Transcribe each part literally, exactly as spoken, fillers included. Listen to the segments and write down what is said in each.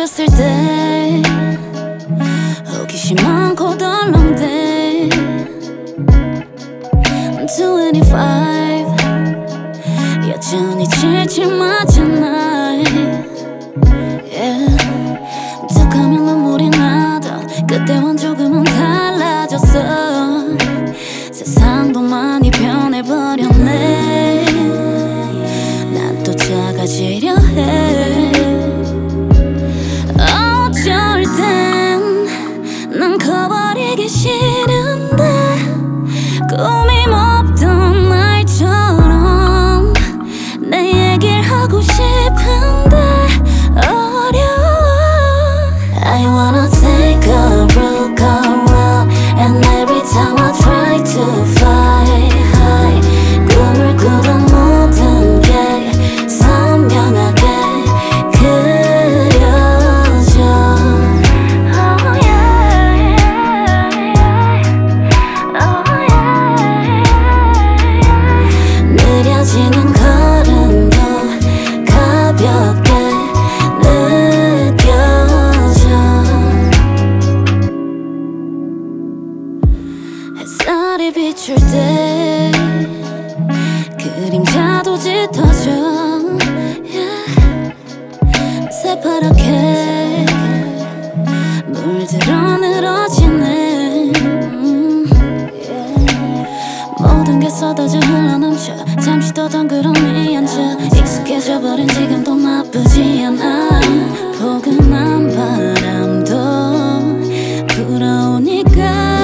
어렸을 때 호기심 많고 덜렁대 스물다섯 여전히 칠칠 맞은 나이 yeah. 툭하면 눈물이 나던 그때와는 조금은 달라졌어 세상도 많이 변해버렸네 난 또 작아지려 해 어쩔 땐 난 커버리기 싫은데 꿈이 없던 날처럼 내 얘기를 하고 싶은데 어려워 I wanna take a look around and every time I try to fly high 꿈을 꾸던 모든 게 선명하게 그려져 oh yeah, oh yeah. 느려지는 걸음도 가볍게 느껴져 햇살이 비출 때 그림자도 짙어져 yeah. 새파랗게 물들어 늘어지네 음. yeah. 모든 게 쏟아져 흘러넘쳐 잠시 더 덩그러니 앉아 익숙해져버린 지금도 나쁘지 않아 포근한 바람도 불어오니까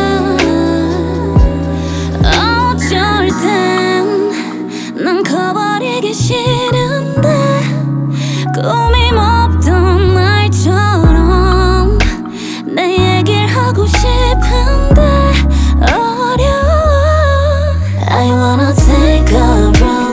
어쩔 땐 난 커버리기 싫은데 꿈이 없던 날처럼 내 얘기를 하고 싶은데 어려워 I wanna take a run